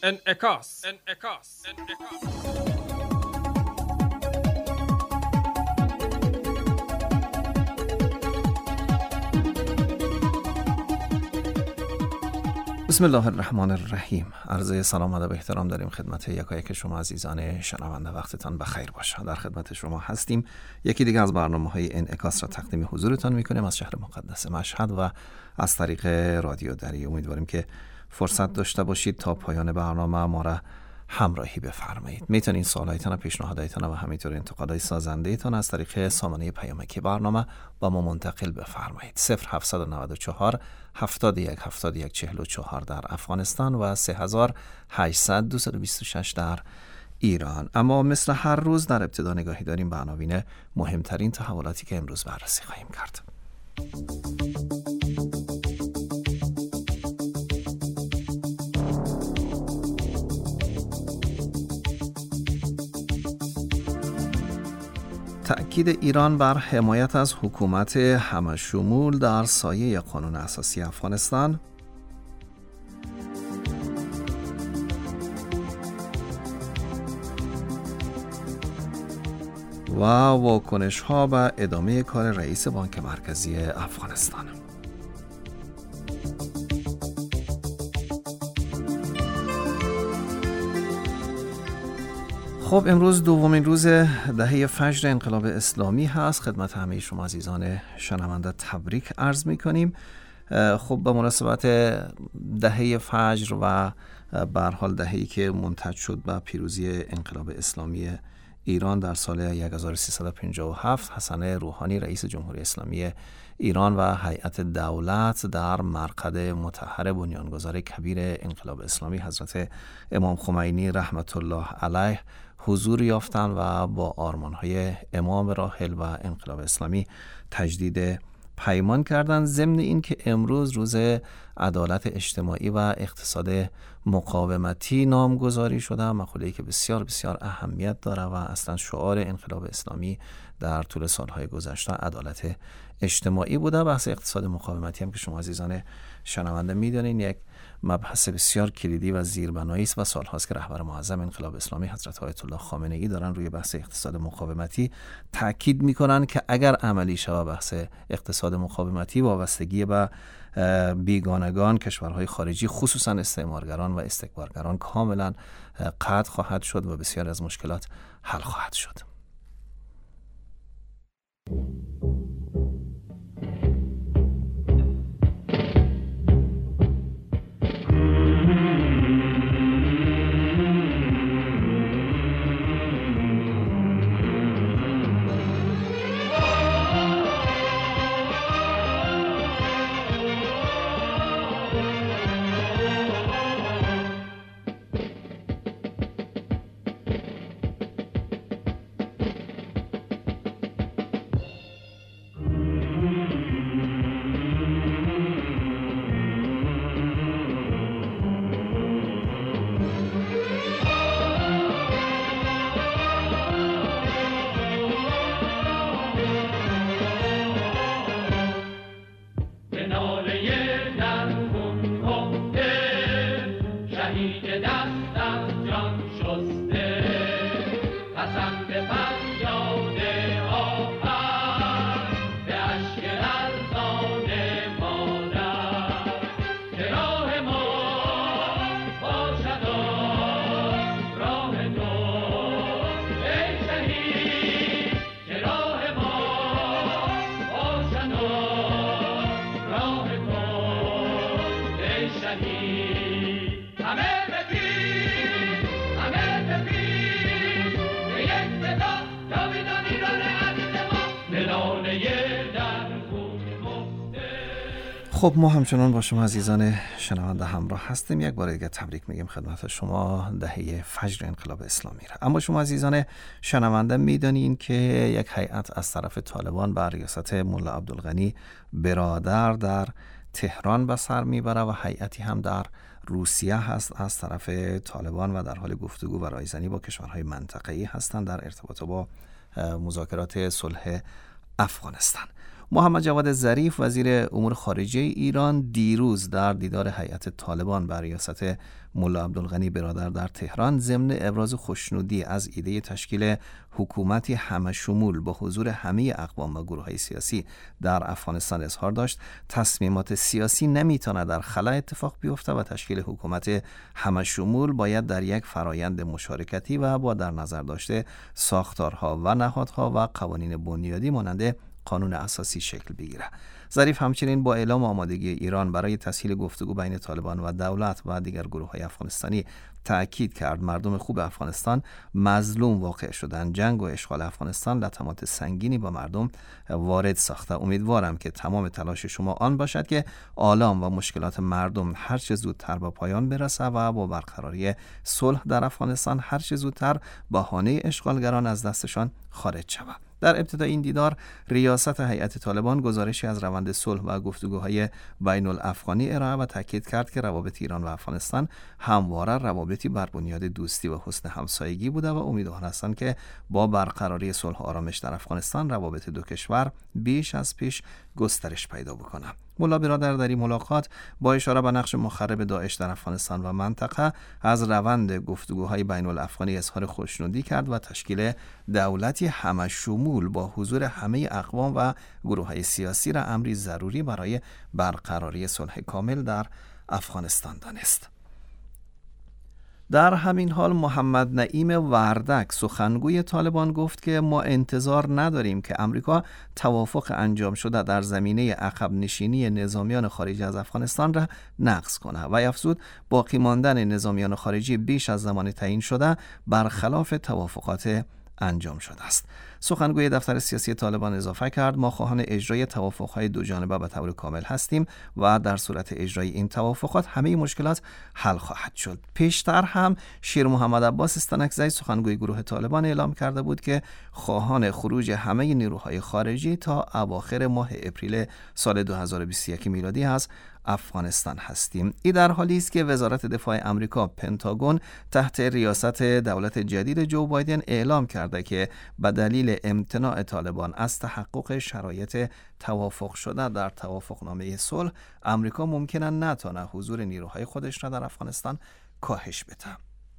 انعکاس. بسم الله الرحمن الرحیم. عرض سلام و ادب و احترام داریم خدمت یکایک شما عزیزان شنونده. وقتتان بخیر باشه. در خدمت شما هستیم. یکی دیگه از برنامه‌های انعکاس را تقدیم حضورتان می‌کنیم از شهر مقدس مشهد و از طریق رادیو دری. امیدواریم که فرصت داشته باشید تا پایان برنامه ما را همراهی بفرمایید. میتونید سوالایتان و پیشنهاداتتان و همینطور انتقادهای سازنده‌تان از طریق سامانه پیامکی برنامه با ما منتقل بفرمایید. 0794 71 71 44 در افغانستان و 3800 226 در ایران. اما مثل هر روز در ابتدا نگاهی داریم به عناوین مهمترین تحولاتی که امروز بررسی خواهیم کرد. تأکید ایران بر حمایت از حکومت همه‌شمول در سایه قانون اساسی افغانستان و واکنش‌ها به ادامه کار رئیس بانک مرکزی افغانستان. خب امروز دومین روز دهه فجر انقلاب اسلامی هست. خدمت همه شما عزیزان شنونده تبریک عرض می‌کنیم. خب به مناسبت دهه فجر و به هر حال دهه‌ای که منتج شد به پیروزی انقلاب اسلامی ایران در سال 1357، حسن روحانی رئیس جمهوری اسلامی ایران و هیئت دولت در مرقد مطهر بنیانگذار کبیر انقلاب اسلامی حضرت امام خمینی رحمت الله علیه حضور یافتند و با آرمان‌های امام راحل و انقلاب اسلامی تجدید پیمان کردند. ضمن این که امروز روز عدالت اجتماعی و اقتصاد مقاومتی نامگذاری شده، مقوله‌ای که بسیار بسیار اهمیت داره و اصلا شعار انقلاب اسلامی در طول سالهای گذشته عدالت اجتماعی بوده. بحث اقتصاد مقاومتی هم که شما عزیزان شنونده میدونین یک مبحث بسیار کلیدی و زیربنایی است و سالهاست که رهبر معظم انقلاب اسلامی حضرت آیت الله خامنه ای دارن روی بحث اقتصاد مقاومتی تاکید میکنن که اگر عملی شود بحث اقتصاد مقاومتی وابستگی به بیگانگان کشورهای خارجی خصوصا استعمارگران و استکبارگران کاملا قطع خواهد شد و بسیار از مشکلات حل خواهد شد. خب ما همچنان با شما عزیزان شنونده همراه هستیم. یک بار دیگه تبریک میگیم خدمت شما دهه فجر انقلاب اسلامی را. اما شما عزیزان شنونده میدانین که یک هیئت از طرف طالبان بر ریاست ملا عبدالغنی برادر در تهران به سر میبره و هیئتی هم در روسیه هست از طرف طالبان و در حال گفتگو و رایزنی با کشورهای منطقه‌ای هستند در ارتباط با مذاکرات صلح افغانستان. محمد جواد ظریف وزیر امور خارجه ایران دیروز در دیدار هیئت طالبان بر ریاست ملا عبدالغنی برادر در تهران ضمن ابراز خوشنودی از ایده تشکیل حکومتی همه‌شمول با حضور همه اقوام و گروه‌های سیاسی در افغانستان اظهار داشت تصمیمات سیاسی نمیتونه در خلا اتفاق بیفته و تشکیل حکومت همه‌شمول باید در یک فرایند مشارکتی و با در نظر داشته ساختارها و نهادها و قوانین بنیادی مانند قانون اساسی شکل بگیره. ظریف همچنین با اعلام آمادگی ایران برای تسهیل گفتگو بین طالبان و دولت و دیگر گروه‌های افغانستانی تأکید کرد مردم خوب افغانستان مظلوم واقع شدن. جنگ و اشغال افغانستان لطمات سنگینی با مردم وارد ساخته. امیدوارم که تمام تلاش شما آن باشد که آلام و مشکلات مردم هر چه زودتر به پایان برسه و با برقراری صلح در افغانستان هر چه زودتر بهانه اشغالگران از دستشان خارج شود. در ابتدای این دیدار ریاست هیئت طالبان گزارشی از روند صلح و گفتگوهای بین الافغانی ارائه و تاکید کرد که روابط ایران و افغانستان همواره روابطی بر بنیاد دوستی و حسن همسایگی بوده و امیدوار هستند که با برقراری صلح و آرامش در افغانستان روابط دو کشور بیش از پیش گسترش پیدا بکنه. ملا برادر در این ملاقات با اشاره به نقش مخرب داعش در افغانستان و منطقه از روند گفتگوهای بین الافغانی اظهار خوشنودی کرد و تشکیل دولتی همه‌شمول با حضور همه اقوام و گروه‌های سیاسی را امری ضروری برای برقراری صلح کامل در افغانستان دانست. در همین حال محمد نعیم وردک سخنگوی طالبان گفت که ما انتظار نداریم که امریکا توافق انجام شده در زمینه عقب نشینی نظامیان خارجی از افغانستان را نقض کنه و افزود باقی ماندن نظامیان خارجی بیش از زمان تعیین شده برخلاف توافقات انجام شده است. سخنگوی دفتر سیاسی طالبان اضافه کرد ما خواهان اجرای توافق‌های دو جانبه به طور کامل هستیم و در صورت اجرای این توافقات همه مشکلات حل خواهد شد. پیشتر هم شیر محمد عباس استنکزی سخنگوی گروه طالبان اعلام کرده بود که خواهان خروج همه نیروهای خارجی تا اواخر ماه اپریل سال 2021 میلادی از افغانستان هستیم. این در حالی است که وزارت دفاع آمریکا پنتاگون تحت ریاست دولت جدید جو بایدن اعلام کرده که به دلیل امتناع طالبان از تحقق شرایط توافق شده در توافقنامه صلح آمریکا ممکنه نتونه حضور نیروهای خودش را در افغانستان کاهش بده.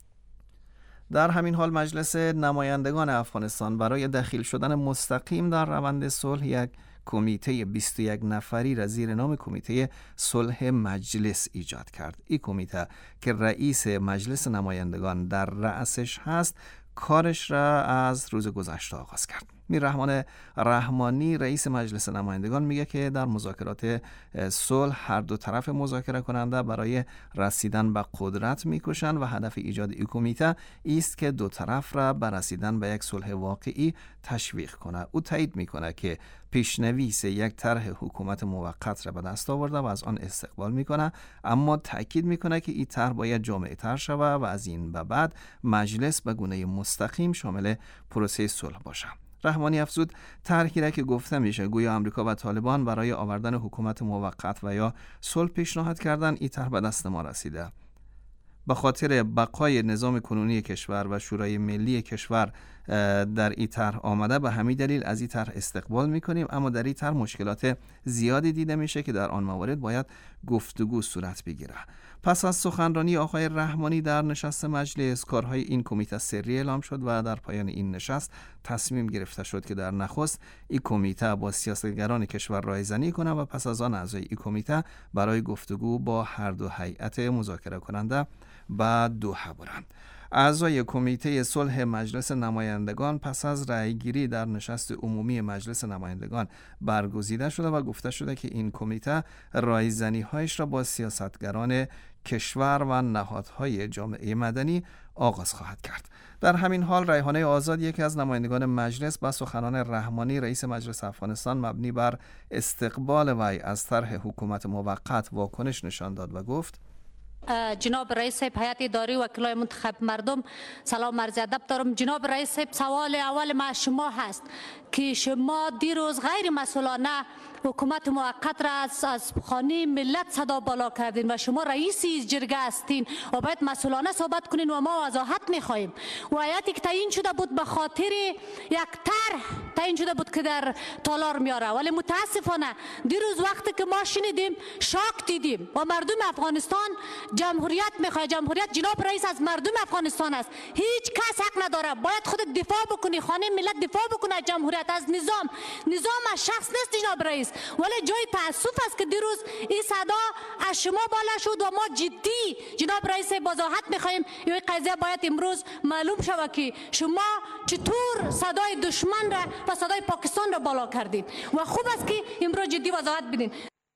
در همین حال مجلس نمایندگان افغانستان برای دخیل شدن مستقیم در روند صلح یک کمیته 21 نفری را زیر نام کمیته صلح مجلس ایجاد کرد. این کمیته که رئیس مجلس نمایندگان در رأسش هست کارش را از روز گذشته آغاز کرد. میررحمان رحمانی رئیس مجلس نمایندگان میگه که در مذاکرات صلح هر دو طرف مذاکره کننده برای رسیدن به قدرت میکوشند و هدف ایجاد این کمیته است که دو طرف را به رسیدن به یک صلح واقعی تشویق کنه. او تایید میکنه که پیشنویس یک طرح حکومت موقت را به دست آورده و از آن استقبال میکنه، اما تاکید میکنه که این طرح باید جامع‌تر شود و از این به بعد مجلس به گونه مستقیم شامل پروسه صلح باشه. رحمانی افزود طرحی را که گفته میشه گویا آمریکا و طالبان برای آوردن حکومت موقت و یا صلح پیشنهاد کردن، این طرح به دست ما رسیده. به خاطر بقای نظام کنونی کشور و شورای ملی کشور در این طرح آمده، به همین دلیل از این طرح استقبال میکنیم، اما در این طرح مشکلات زیادی دیده میشه که در آن موارد باید گفتگو صورت بگیره. پس از سخنرانی آقای رحمانی در نشست مجلس، کارهای این کمیته سری اعلام شد و در پایان این نشست تصمیم گرفته شد که در نخست این کمیته با سیاستگران کشور رایزنی کنه و پس از آن اعضای این کمیته برای گفتگو با هر دو هیئت مذاکره کننده به دوحه برند. اعضای کمیته صلح مجلس نمایندگان پس از رأیگیری در نشست عمومی مجلس نمایندگان برگزیده شده و گفته شده که این کمیته رایزنی‌هایش را با سیاستگران کشور و نهادهای جامعه مدنی آغاز خواهد کرد. در همین حال ریحانه آزاد، یکی از نمایندگان مجلس، با سخنان رحمانی رئیس مجلس افغانستان مبنی بر استقبال وی از طرح حکومت موقت واکنش نشان داد و گفت: جناب رئیس صاحب، هیئت اداری وکلای منتخب مردم، سلام عرض ادب دارم. جناب رئیس صاحب، سوال اول ما شما هست که شما دیروز غیر مسئولانه حکومت موقت را از خانه ملت صدا بالا کردین و شما رئیس جرگه هستین و باید مسئولانه صحبت کنین و ما وضاحت میخواهیم. و هیئتی که تعیین شده بود به خاطر یک طرح تعیین شده بود که در تالار میاره، ولی متاسفانه دیروز وقتی که ما شنیدیم شاک دیدیم و مردم افغانستان جمهوریت میخواد. جمهوریت جناب رئیس از مردم افغانستان است، هیچ کس حق نداره. باید خودت دفاع بکنی، خانه ملت دفاع بکنه از جمهوریت، از نظام. نظام از شخص نیست جناب رئیس. ولی جای تاسف است که دیروز این صدا از شما بالا شد و ما جدی جناب رئیس وضاحت میخواهیم. این قضیه باید امروز معلوم شود که شما چطور صدای دشمن را و صدای پاکستان را بالا کردید و خوب است که امروز جدی وضاحت بدین.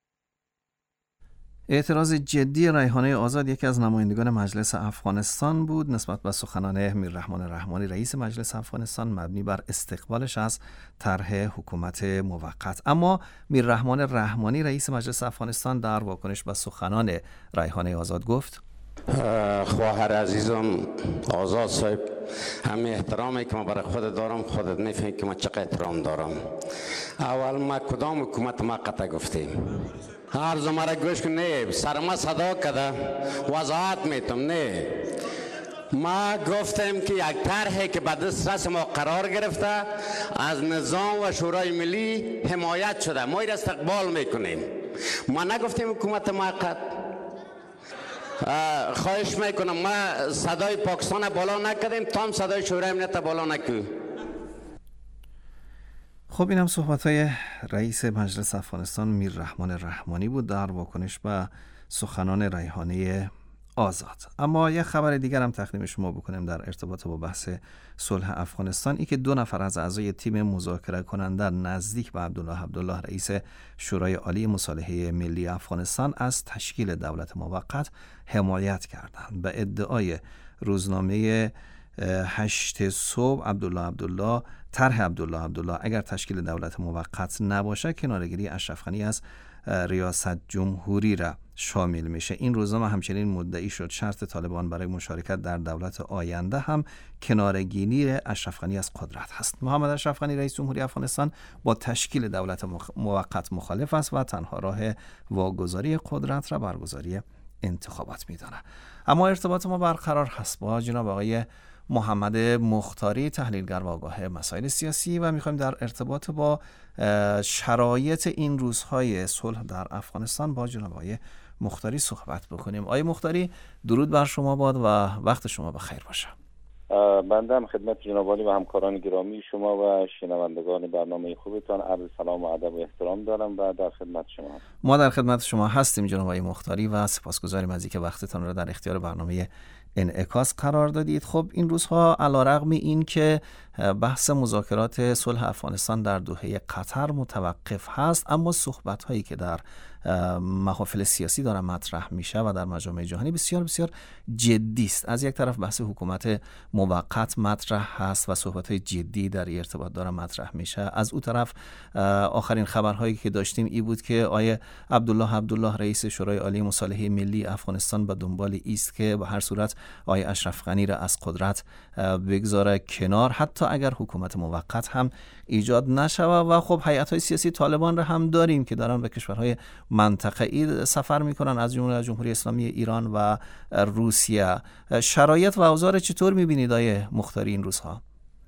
اعتراض جدی ریحانه آزاد یکی از نمایندگان مجلس افغانستان بود نسبت به سخنان میررحمان رحمانی رئیس مجلس افغانستان مبنی بر استقبالش از طرح حکومت موقت. اما میررحمان رحمانی رئیس مجلس افغانستان در واکنش به سخنان ریحانه آزاد گفت: خواهر عزیزم آزاد صاحب، همه احترامی که من برای خود دارم خودت میفهمی که من چقدر احترام دارم. اول ما کدام حکومت موقت گفتیم؟ هر زماره گوش کن، نه سرما صدا کده وضاحت میتم. نه ما گفتیم که یک طرحی که به دسترس ما قرار گرفته از نظام و شورای ملی حمایت شده، ما این استقبال میکنیم. ما نگفتیم حکومت موقت. خواهش میکنم ما صدای پاکستان بالا نکردیم، تا هم صدای شورای ملت بالا نکو. خب این هم صحبت‌های رئیس مجلس افغانستان میررحمان رحمانی بود در واکنش به سخنان ریحانه آزاد. اما یک خبر دیگر هم تقدیم شما بکنیم در ارتباط با بحث صلح افغانستان. ای که 2 نفر از اعضای تیم مذاکره کننده نزدیک به عبدالله رئیس شورای عالی مصالحه ملی افغانستان از تشکیل دولت موقت حمایت کردند. به ادعای روزنامه 8 صبح عبدالله طرح عبدالله اگر تشکیل دولت موقت نباشه کنارگیری اشرف غنی از ریاست جمهوری را شامل میشه. این روزنامه همچنین مدعی شد شرط طالبان برای مشارکت در دولت آینده هم کنارگیری اشرف غنی از قدرت هست. محمد اشرف غنی رئیس جمهوری افغانستان با تشکیل دولت موقت مخالف است و تنها راه واگذاری قدرت را برگزاری انتخابات میدانه. اما ارتباط ما برقرار هست با جناب آقای محمد مختاری، تحلیلگر و آگاه مسائل سیاسی، و میخوایم در ارتباط با شرایط این روزهای صلح در افغانستان با جناب آقای مختاری صحبت بکنیم. آقای مختاری، درود بر شما باد و وقت شما بخیر باشه. بنده هم خدمت جناب عالی و همکاران گرامی شما و شنوندگان برنامه خوبتان عرض سلام و ادب و احترام دارم و در خدمت شما هستم. ما در خدمت شما هستیم جناب آقای مختاری و سپاسگزاریم از اینکه وقتتان را در اختیار برنامه انعکاس قرار دادید. خب این روزها علیرغم این که بحث مذاکرات صلح افغانستان در دوحه قطر متوقف هست، اما صحبت هایی که در محافل سیاسی داره مطرح میشه و در مجامع جهانی بسیار بسیار جدی است. از یک طرف بحث حکومت موقت مطرح هست و صحبت های جدی در ارتباط داره مطرح میشه. از اون طرف آخرین خبرهایی که داشتیم این بود که آیه عبدالله رئیس شورای عالی مصالحه ملی افغانستان به دنبال است که به هر صورت آیه اشرف غنی را از قدرت بگذاره کنار، حتی اگر حکومت موقت هم ایجاد نشود. و خب هیئت‌های سیاسی طالبان را هم داریم که دارن به کشورهای منطقه‌ای سفر میکنن، از جمله جمهوری اسلامی ایران و روسیه. شرایط و اوضاع چطور میبینید آقای مختاری این روزها؟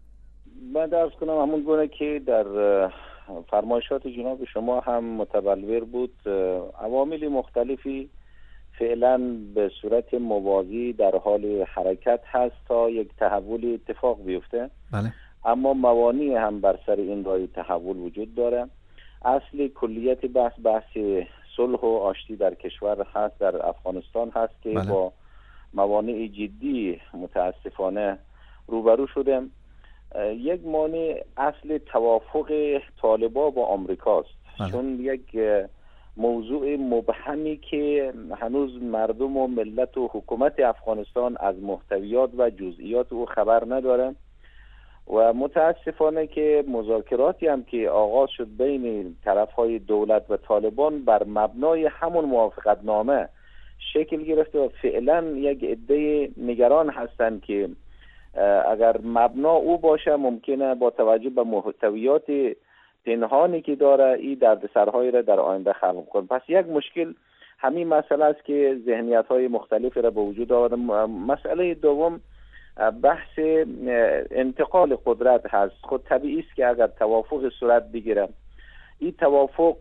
من عرض کنم همون گونه که در فرمایشات جناب شما هم متبلور بود، عوامل مختلفی فعلا به صورت موازی در حال حرکت هست تا یک تحول اتفاق بیفته. بله. اما موانعی هم بر سر این راه تحول وجود داره. اصل کلیت بحث صلح و آشتی در کشور هست، در افغانستان هست که بله. با موانع جدی متاسفانه روبرو شده. یک مانع اصل توافق طالبان با آمریکاست. بله. چون یک موضوع مبهمی که هنوز مردم و ملت و حکومت افغانستان از محتویات و جزئیات او خبر نداره و متاسفانه که مذاکراتی هم که آغاز شد بین طرفهای دولت و طالبان بر مبنای همون موافقت نامه شکل گرفته و فعلا یک عده نگران هستند که اگر مبنا او باشه ممکنه با توجه به محتویات پنهانی که داره این دردسرهایی را در آینده خلق کنه. پس یک مشکل همین مسئله است که ذهنیت‌های مختلفی را به وجود آورده. مسئله دوم بحث انتقال قدرت هست. خود طبیعی است که اگر توافق صورت بگیره، این توافق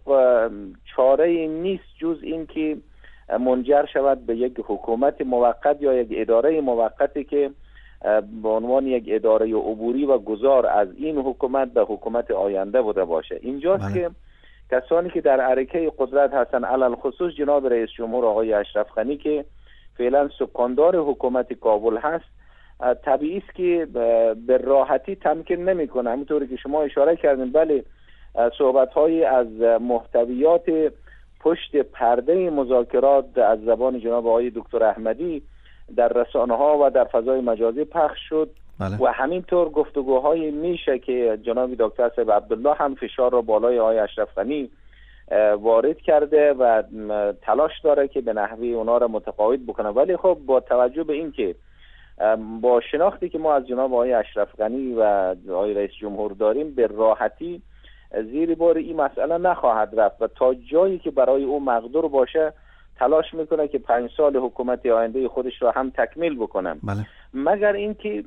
چاره نیست جز این که منجر شود به یک حکومت موقت یا یک اداره موقتی که به عنوان یک اداره عبوری و گذار از این حکومت به حکومت آینده بوده باشه. اینجاست که کسانی که در عرکه قدرت هستن، علل خصوص جناب رئیس جمهور آقای اشرف غنی که فعلا سکاندار حکومت کابل هست، طبیعی است که به راحتی تمکین نمیکنه. همونطوری که شما اشاره کردین، بله صحبت‌های از محتویات پشت پرده مذاکرات از زبان جناب آقای دکتر احمدی در رسانه‌ها و در فضای مجازی پخش شد. بله. و همینطور گفتگوهای میشه که جناب دکتر صاحب عبدالله هم فشار را بالای آقای اشرف غنی وارد کرده و تلاش داره که به نحوی اونا را متقاعد بکنه. ولی خب با توجه به این که با شناختی که ما از جناب آقای اشرف غنی و آقای رئیس جمهور داریم، به راحتی زیر بار این مسئله نخواهد رفت و تا جایی که برای او مقدور باشه تلاش میکنه که 5 سال حکومت آینده خودش را هم تکمیل بکنه. بله. مگر اینکه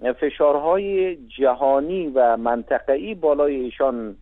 فشارهای جهانی و منطقه‌ای بالای ایشان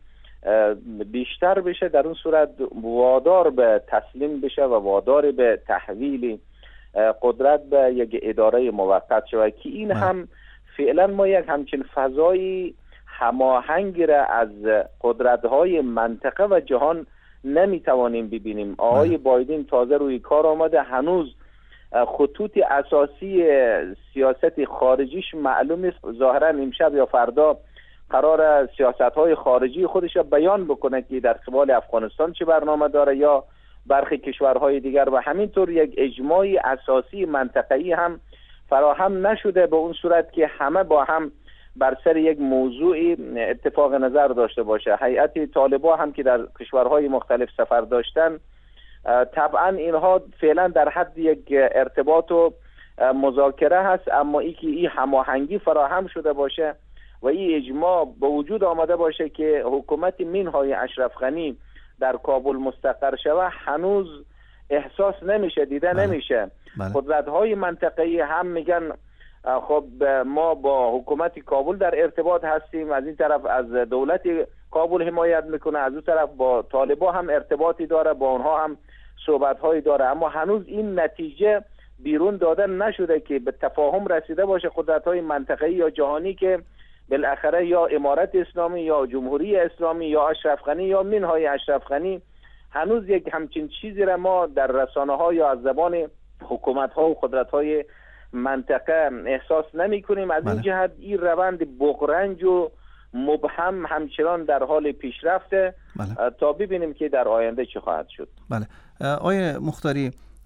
بیشتر بشه، در اون صورت وادار به تسلیم بشه و وادار به تحویل قدرت به یک اداره موقت شود که این هم فعلا ما یک همچین فضای هماهنگ را از قدرت‌های منطقه و جهان نمیتوانیم ببینیم. آقای بایدن تازه روی کار آمده، هنوز خطوط اساسی سیاست خارجیش معلوم نیست. ظاهرا امشب یا فردا قرار سیاست‌های خارجی خودش را بیان بکنه که در قبال افغانستان چه برنامه داره یا برخی کشورهای دیگر، و همینطور یک اجماع اساسی منطقه‌ای هم فراهم نشده به اون صورت که همه با هم بر سر یک موضوع اتفاق نظر داشته باشه. هیئت طالبان هم که در کشورهای مختلف سفر داشتن، طبعا اینها فعلا در حد یک ارتباط و مذاکره هست، اما این که این هماهنگی فراهم شده باشه و این اجماع به وجود آمده باشه که حکومت منهای اشرف غنی در کابل مستقر شود، هنوز احساس نمیشه، دیده نمیشه. قدرت‌های منطقه‌ای هم میگن خب ما با حکومت کابل در ارتباط هستیم، از این طرف از دولت کابل حمایت میکنه، از اون طرف با طالبان هم ارتباطی داره، با اونها هم صحبت‌هایی داره، اما هنوز این نتیجه بیرون داده نشده که به تفاهم رسیده باشه قدرت‌های منطقه‌ای یا جهانی که بالاخره یا امارت اسلامی یا جمهوری اسلامی یا اشرف غنی یا منهای اشرف غنی. هنوز یک همچین چیزی را ما در رسانه‌ها یا از زبان حکومت‌ها و قدرت‌های منطقه احساس نمی کنیم. از این جهت این روند بغرنج و مبهم همچنان در حال پیشرفته تا ببینیم که در آینده چه خواهد شد. بله. آقای مختاری،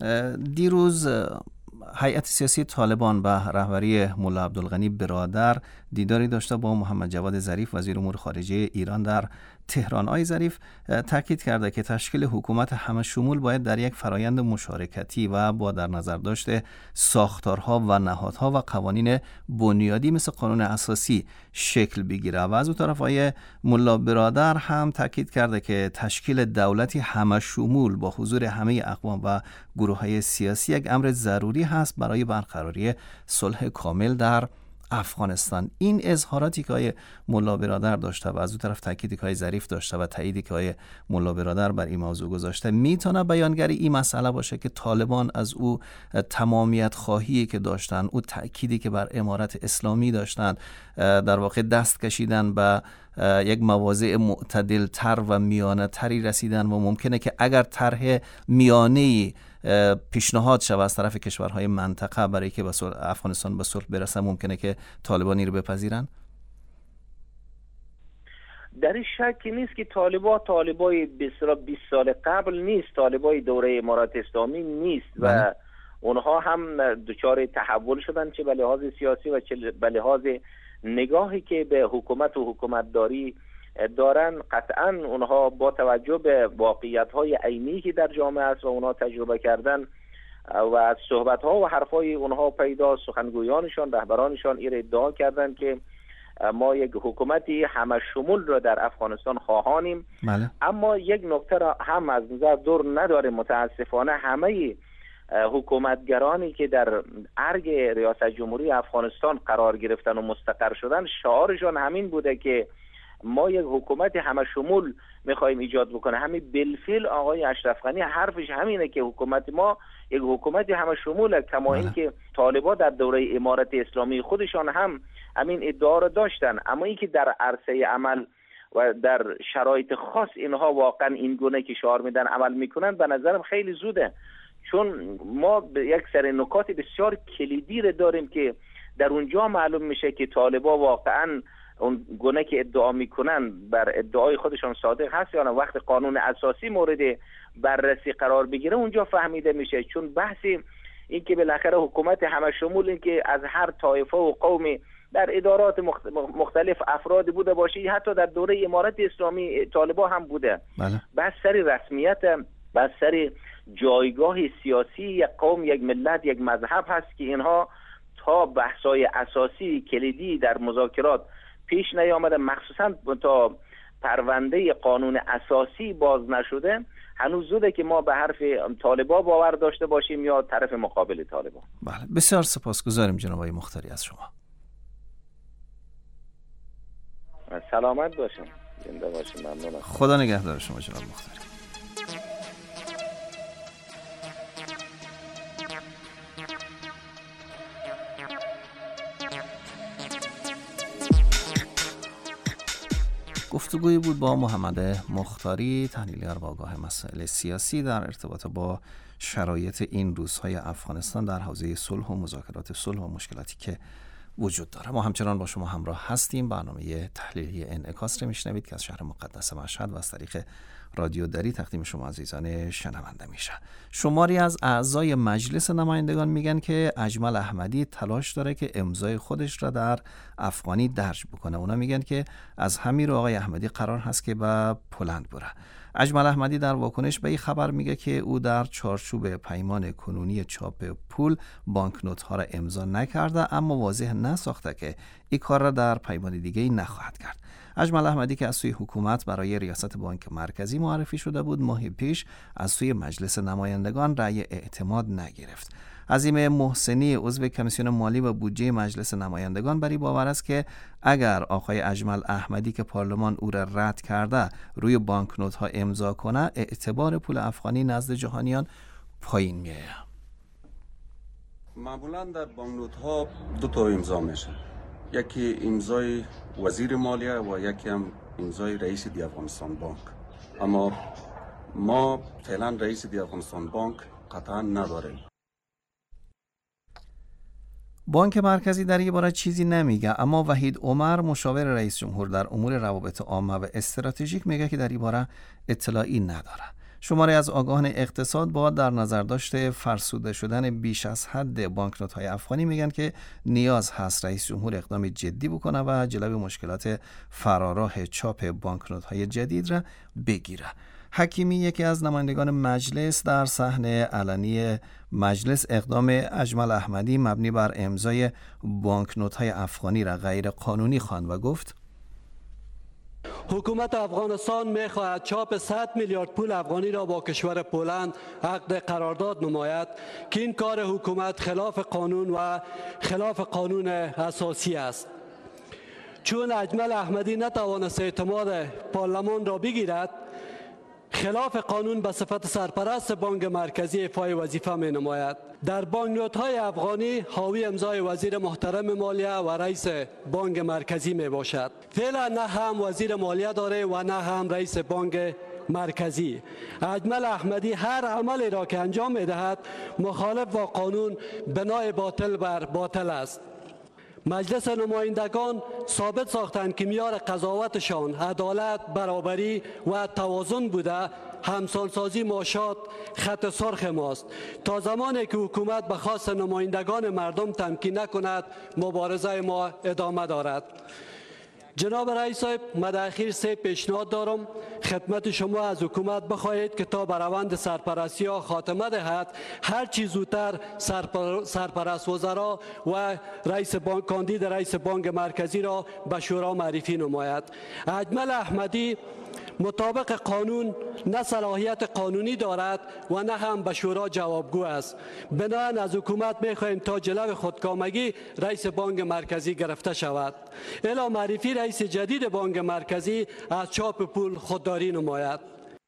دیروز هیئت سیاسی طالبان به رهبری ملا عبدالغنی برادر دیداری داشته با محمد جواد ظریف وزیر امور خارجه ایران در تهران. آقای ظریف تاکید کرده که تشکیل حکومت همه شمول باید در یک فرایند مشارکتی و با در نظر داشته ساختارها و نهادها و قوانین بنیادی مثل قانون اساسی شکل بگیره. و از اون طرف آقای ملا برادر هم تاکید کرده که تشکیل دولتی همه شمول با حضور همه اقوام و گروه‌های سیاسی یک امر ضروری هست برای برقراری صلح کامل در افغانستان. این اظهاراتی که آقای ملا برادر داشته و از اون طرف تاکیدی که آقای ظریف داشته و تاییدی که آقای ملا برادر بر این موضوع گذاشته، میتونه بیانگری این مسئله باشه که طالبان از او تمامیت خواهی که داشتن، او تأکیدی که بر امارت اسلامی داشتن، در واقع دست کشیدن به یک مواضع معتدل تر و میانه تری رسیدن و ممکنه که اگر طرح میانه‌ای پیشنهاد شود از طرف کشورهای منطقه برای که افغانستان به صلح برسه، ممکنه که طالبانی رو بپذیرن؟ در این شکی نیست که طالبای 20 سال قبل نیست، طالبای دوره امارات اسلامی نیست و اونها هم دچار تحول شدن، چه به لحاظ سیاسی و چه به لحاظ نگاهی که به حکومت و حکومتداری دارن. قطعا اونها با توجه به واقعیت‌های عینی که در جامعه است و اونها تجربه کردن و از صحبت‌ها و حرفای اونها پیدا، سخنگویانشان، رهبرانشان این ادعا کردن که ما یک حکومتی همه شمول را در افغانستان خواهانیم. بله. اما یک نکته را هم از نظر دور نداره، متاسفانه همه حکومتگرانی که در ارگ ریاست جمهوری افغانستان قرار گرفتن و مستقر شدن شعارشان همین بوده که ما یک حکومت همه شمول میخوایم ایجاد بکنه. همین بالفعل آقای اشرف غنی حرفش همینه که حکومت ما یک حکومت همه شموله، کما اینکه طالبان در دوره امارت اسلامی خودشان هم همین ادعا را داشتن. اما اینکه در عرصه عمل و در شرایط خاص اینها واقعا این گونه که شعار میدن عمل میکنن به نظرم خیلی زوده، چون ما یک سری نکات بسیار کلیدی را داریم که در اونجا معلوم میشه که طالبان واقعا اون گونه که ادعا میکنن بر ادعای خودشان صادق هست یا نه. وقت قانون اساسی مورد بررسی قرار بگیره اونجا فهمیده میشه، چون بحثی این که بالاخره حکومت همه شمول این که از هر طایفه و قومی در ادارات مختلف افراد بوده باشه، حتی در دوره امارت اسلامی طالبان هم بوده. بله. بس سری رسمیت، بس سری جایگاه سیاسی یک قوم، یک ملت، یک مذهب هست که اینها تا بحث‌های اساسی کلیدی در مذاکرات پیش نیامده، مخصوصا تا پرونده قانون اساسی باز نشده. هنوز زوده که ما به حرف طالبان باور داشته باشیم یا طرف مقابل طالبان. بله، بسیار سپاسگزاریم جناب آقای مختاری از شما. سلامت باشم، زنده باشیم. ممنونم. خدا نگهدار شما جناب مختاری. گفتگویی بود با محمد مختاری، تحلیلگر با آگاه مسائل سیاسی در ارتباط با شرایط این روزهای افغانستان در حوزه صلح و مذاکرات صلح و مشکلاتی که وجود داره. ما همچنان با شما همراه هستیم. برنامه تحلیلی انعکاس رو میشنوید که از شهر مقدس مشهد و از طریق رادیو دری تقدیم شما عزیزان شنونده میشه. شماری از اعضای مجلس نمایندگان میگن که اجمل احمدی تلاش داره که امضای خودش را در افغانی درج بکنه. اونا میگن که از همین رو آقای احمدی قرار هست که به پولند بره. اجمل احمدی در واکنش به این خبر میگه که او در چارچوب پیمان کنونی چاپ پول بانکنوت ها را امضا نکرده، اما واضح نساخته که این کار را در پیمان دیگه نخواهد کرد. اجمل احمدی که از سوی حکومت برای ریاست بانک مرکزی معرفی شده بود، ماهی پیش از سوی مجلس نمایندگان رأی اعتماد نگرفت. عظیم محسنی عضو کمیسیون مالی و بودجه مجلس نمایندگان بر این باور است که اگر آقای اجمل احمدی که پارلمان او را رد کرده روی بانکنوت ها امضا کنه، اعتبار پول افغانی نزد جهانیان پایین میاد. معمولا در بانکنوت ها دو تا امضا میشه، یکی امضای وزیر مالیه و یکی هم امضای رئیس دی افغانستان بانک. اما ما فعلا رئیس دی افغانستان بانک قطعا نداریم. بانک مرکزی در این باره چیزی نمیگه، اما وحید عمر مشاور رئیس جمهور در امور روابط عامه و استراتژیک میگه که در این باره اطلاعی نداره. شماری از آگاهان اقتصاد با در نظر داشته فرسوده شدن بیش از حد بانکنوت‌های افغانی میگن که نیاز هست رئیس جمهور اقدام جدی بکنه و جلوی مشکلات فراراه چاپ بانکنوت‌های جدید را بگیره. حکیمی یکی از نمایندگان مجلس در صحنه علنی مجلس اقدام اجمل احمدی مبنی بر امضای بانکنوت‌های افغانی را غیر قانونی خواند و گفت حکومت افغانستان می‌خواهد چاپ 100 میلیارد پول افغانی را با کشور پولند عقد قرارداد نماید که این کار حکومت خلاف قانون و خلاف قانون اساسی است. چون اجمل احمدی نتوانست اعتماد پارلمان را بگیرد، خلاف قانون به صفت سرپرست بانک مرکزی ایفای وظیفه می نماید. در بانکنوت‌های افغانی حاوی امضای وزیر محترم مالیه و رئیس بانک مرکزی می باشد. فعلا نه هم وزیر مالیه داره و نه هم رئیس بانک مرکزی. اجمل احمدی هر عملی را که انجام می دهد مخالف با قانون بنای باطل بر باطل است. مجلس نمایندگان ثابت ساختند که معیار قضاوتشان عدالت، برابری و توازن بوده. همسانسازی معاشات خط سرخ ماست. تا زمانی که حکومت به خواست نمایندگان مردم تمکین نکند، مبارزه ما ادامه دارد. جناب رئیس صاحب، من در اخیر 3 پیشنهاد دارم خدمت شما از حکومت بخواهید که تا به روند سرپرستی ها خاتمه دهد، هر چیز زودتر سرپرست وزرا و کاندید رئیس بانک مرکزی را به شورا معرفی نماید. اجمل احمدی مطابق قانون نه صلاحیت قانونی دارد و نه هم به شورا جوابگو است. بنابراین از حکومت می‌خواهیم تا جلو خودکامگی رئیس بانک مرکزی گرفته شود. الا معرفی رئیس جدید بانک مرکزی از چاپ پول خودداری نماید.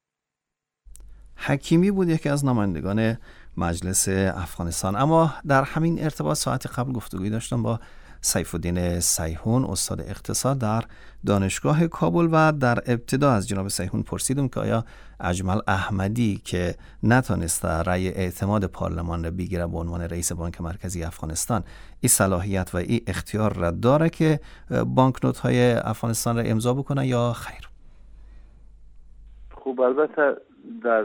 حکیمی بود یکی از نمایندگان مجلس افغانستان. اما در همین ارتباط ساعت قبل گفتگویی داشتم با سیف الدین سیحون، استاد اقتصاد در دانشگاه کابل، و در ابتدا از جناب سیحون پرسیدم که آیا اجمل احمدی که نتونست رأی اعتماد پارلمان را بگیره به عنوان رئیس بانک مرکزی افغانستان، این صلاحیت و این اختیار را داره که بانکنوت های افغانستان را امضا بکنه یا خیر؟ خب البته در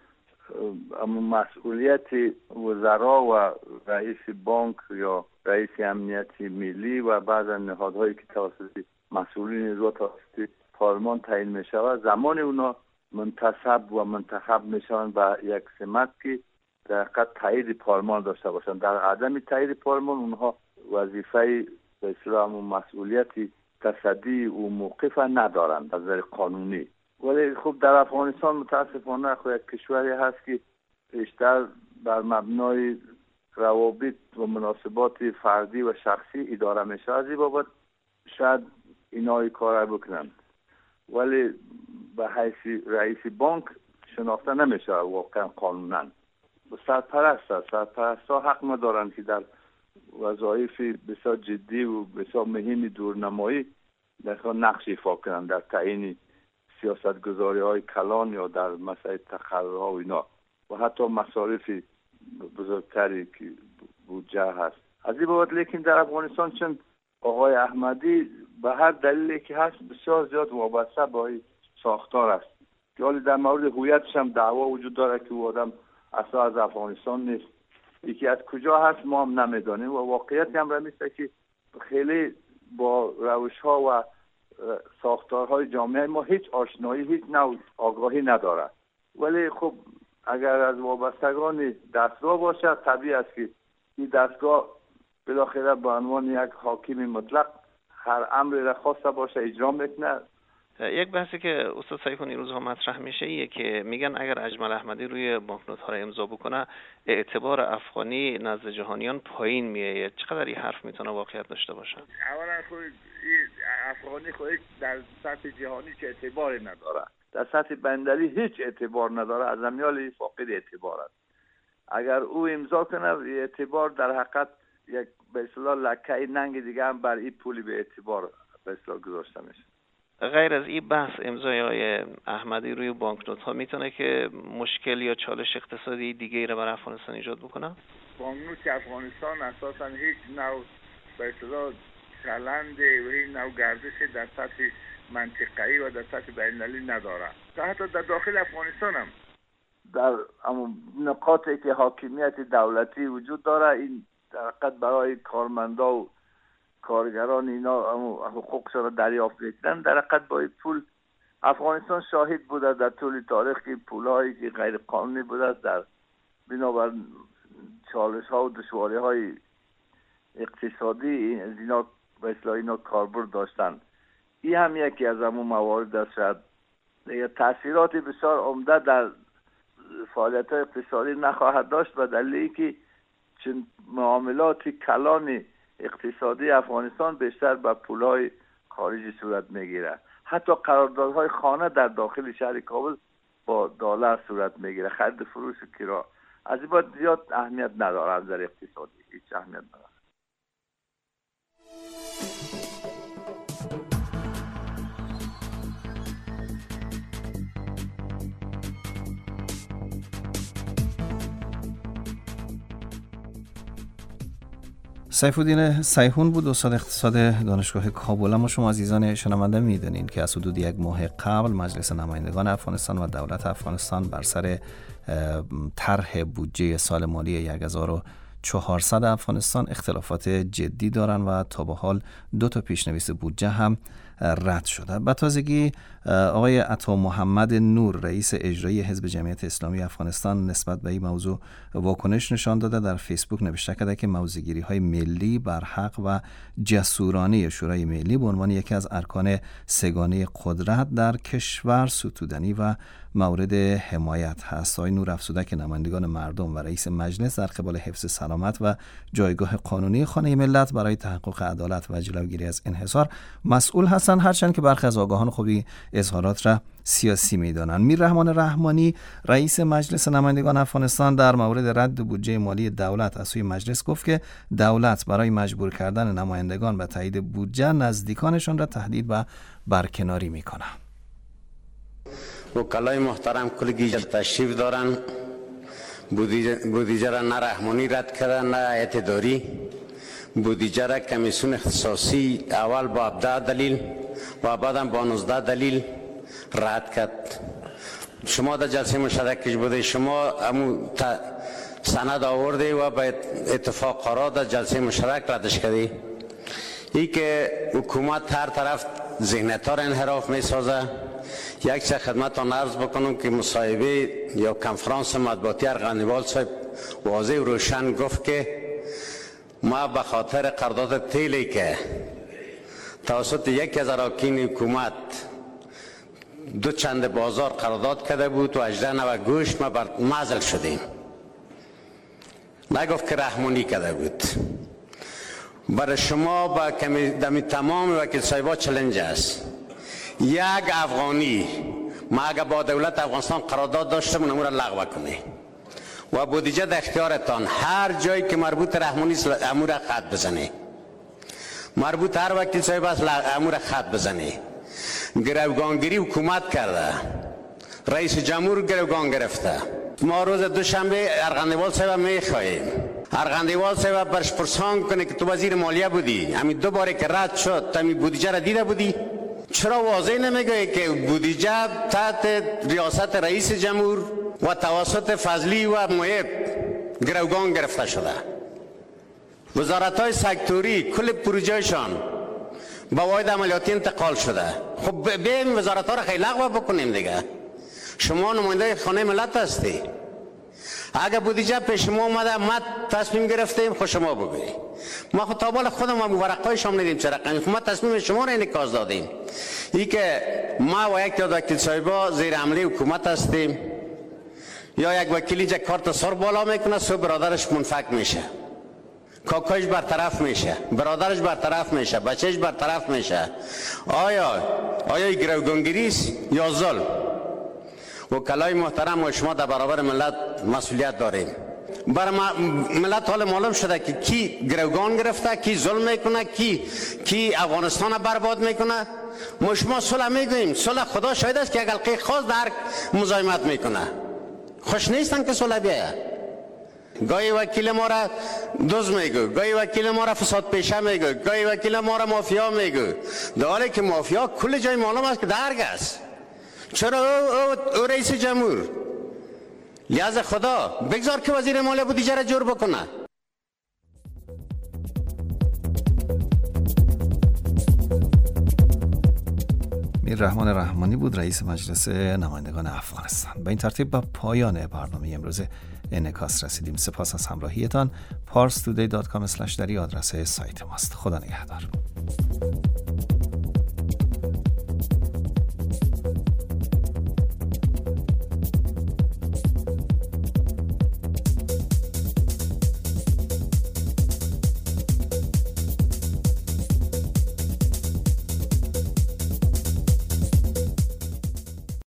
مسئولیت وزرا و رئیس بانک یا رئیس امنیت ملی و بعض نهادهایی که توسط مسئولین رو توسط پارلمان تعیین می شود، زمان اونا منتصب و منتخب می شوند به یک سمت که در حقیقت تایید پارلمان داشته باشند. در عدم تایید پارلمان اونها وظیفه به اصطلاح مسئولیت تصدی و موقف ندارند از نظر قانونی. ولی خب در افغانستان متاسفانه خود یک کشوری هست که بیشتر بر مبنای روابط و مناسبات فردی و شخصی اداره میشه. از این بابت شاید اینا کار بکنند، ولی به حیث رئیس بانک شناخته نمیشه واقعا قانونا. سرپرست ها حق ندارند که در وظایف بسیار جدی و بسیار مهم دورنمایی در نقش ایفا کنند در تعیین سیاستگذاری های کلان یا در مسائل تقررها و اینا و حتی مصارف بزرگتری که بودجه هست. از این بابت لیکن در افغانستان چون آقای احمدی به هر دلیلی که هست بسیار زیاد وابسته با ساختار است که حالی در مورد هویتش هم دعوا وجود داره که او آدم اصلا از افغانستان نیست. یکی از کجا هست ما هم نمیدانیم و واقعیت هم رمیسته که خیلی با روش ها و ساختارهای جامعه ما هیچ آشنایی، هیچ نوع آگاهی نداره. ولی خب اگر از وابستگان دستگاه باشه طبیعی است که این دستگاه بالاخره به عنوان یک حاکم مطلق هر امری را خواسته باشه اجرا میکنه. یک بحثی که استاد سیحون این روزها مطرح میشه ایه که میگن اگر اجمل احمدی روی بانکنوت ها را امضا بکنه اعتبار افغانی نزد جهانیان پایین میاد. چقدر این حرف میتونه واقعیت داشته باشه؟ اولا خود افغانی خود در سطح جهانی چه اعتباری نداره، در سطح بندری هیچ اعتبار نداره، از امیال فاقد اعتبار است. اگر او امضا کنه اعتبار در حقیقت یک به اصطلاح لکه ننگ دیگه هم بر این پولی به اعتبار به اصطلاح گذاشته میشه. غیر از این بحث امضای آقای احمدی روی بانکنوت ها میتونه که مشکل یا چالش اقتصادی دیگه را برای افغانستان ایجاد بکنه؟ بانکنوت افغانستان اساسا هیچ نوع به اصطلاح چلند و هیچ نوع گردش در سطح منطقه‌ای و در سطح بین‌المللی نداره. حتی در داخل افغانستان هم در نقاطی که حاکمیت دولتی وجود داره این در حقیقت برای کارمندا و کارگران اینا حقوقشون را دریافت می‌کنن. در حقیقت با این پول افغانستان شاهد بوده در طول تاریخ که پول‌هایی که غیر قانونی بوده در بنابر چالش‌ها و دشواری‌های اقتصادی اینا به اصطلاح اینا کاربرد داشتن. این هم یکی از همون موارد است. شاید تأثیرات بسیار عمده در فعالیت اقتصادی نخواهد داشت و دلیلی که چون معاملات کلان اقتصادی افغانستان بیشتر با پولهای خارجی صورت میگیره. حتی قراردادهای خانه در داخل شهر کابل با دلار صورت میگیره، خرید فروش کرا. از این بعد زیاد اهمیت نداره از نظر اقتصادی، هیچ اهمیت نداره. سیف الدین سیحون بود، استاد اقتصاد دانشگاه کابل. اما شما عزیزان شنونده میدونین که از حدود یک ماه قبل مجلس نمایندگان افغانستان و دولت افغانستان بر سر طرح بودجه سال مالی 1400 افغانستان اختلافات جدی دارن و تا به حال 2 پیشنویس بودجه هم رد شده. به تازگی آقای عطا محمد نور رئیس اجرایی حزب جمعیت اسلامی افغانستان نسبت به این موضوع واکنش نشان داده. در فیسبوک نوشته کرده که موضع‌گیری‌های ملی بر حق و جسورانه شورای ملی به عنوان یکی از ارکان سگانه قدرت در کشور ستودنی و مورد حمایت هست. آقای نور افزوده که نمایندگان مردم و رئیس مجلس در قبال حفظ سلامت و جایگاه قانونی خانه ملت برای تحقق عدالت و جلوگیری از انحصار مسئول هستند، هرچند که برخی از آگاهان خوبی اظهارات را سیاسی می‌دانند. میررحمان رحمانی رئیس مجلس نمایندگان افغانستان در مورد رد بودجه مالی دولت از سوی مجلس گفت که دولت برای مجبور کردن نمایندگان به تایید بودجه نزدیکانشان را تهدید و برکناری می‌کند. وکلای محترم کل گیج تشریف دارن، بودجه را نه رحمانی رد کردن نه هیئت اداری. بودجه را کمیسیون اختصاصی اول با 17 دلیل و بعدم با 19 دلیل رد کرد. شما در جلسه مشترکش بوده، شما سند آورده و به اتفاق قرار در جلسه مشترک ردش کردی. ای که حکومت هر طرف ذهنیت را انحراف می سازه. یک چه خدمتان عرض بکنم که مصاحبه یا کنفرانس مطبوعاتی ارغندیوال صاحب واضح و روشن گفت که ما به خاطر قرارداد تیلی که توسط یکی از اراکین حکومت دو چند بازار قرارداد کرده بود و 18 نوع گوشت ما معزل شدیم. نگفت که رحمانی کرده بود. برای شما با تمام وکیل صاحبا چلنج است. یک افغانی ما اگر با دولت افغانستان قرارداد داشتم اونمو را لغو کنه و بودجه در اختیارتان، هر جایی که مربوط رحمانی امور خط بزنه، مربوط هر وکیل صاحب است امور خط بزنه. گروگانگیری حکومت کرده، رئیس جمهور گروگان گرفته. ما روز دوشنبه ارغندیوال صاحب میخواهیم ارغندیوال صاحب برش پرسان کنه که تو وزیر مالیه بودی، همین دو باره که رد شد تو همین بودجه را دیده بودی؟ چرا واضح نمیگه که بودجه تحت ریاست رئیس جمهور و توسط فضلی و محب گروگان گرفته شده؟ وزارت‌های سکتوری کل پروژه‌شان با واحد عملیاتی انتقال شده. خب بیایم وزارت‌ها را خیلی لغو بکنیم دیگه. شما نماینده خانه ملت هستی. اگر بودجه پیش ما اومده ما تصمیم گرفتیم خود شما بگویی. ما خود تابال خودم هم ورقای شما ندیم چه رقمی، ما تصمیم شما را انعکاس دادیم. ای که ما و یک تعداد وکیل صاحبا زیر حمله حکومت هستیم، یا یک وکیلی که کارت سر بالا میکنه صبح برادرش منفک میشه، کاکایش برطرف میشه، برادرش برطرف میشه، بچهش برطرف میشه. آیا گروگانگیری است یا ظلم؟ وکلای محترم و شما در برابر ملت مسئولیت داریم. برای ملت حال معلوم شده که کی گروگان گرفته، کی ظلم میکنه، کی افغانستان را برباد میکنه. ما شما صلح میگوییم، صلح خدا شاهد است که یک حلقه خاص در مزاحمت میکنه. خوش نیستن که صلح بیاید. گاهی وکیل ما را دوز میگو، گاهی وکیل ما را فساد پیشه میگو، گاهی وکیل ما را مافیا میگو، در حالی که مافیا کل جای معلوم است که درگ است. چرا او رئیس جمهور؟ لحاظ خدا بگذار که وزیر مالیه بودجه را جور بکنه. میررحمان رحمانی بود رئیس مجلس نمایندگان افغانستان. به این ترتیب به پایان برنامه امروز انعکاس رسیدیم. سپاس از همراهیتان. parstoday.com/dari آدرس سایت ماست. خدا نگهدار.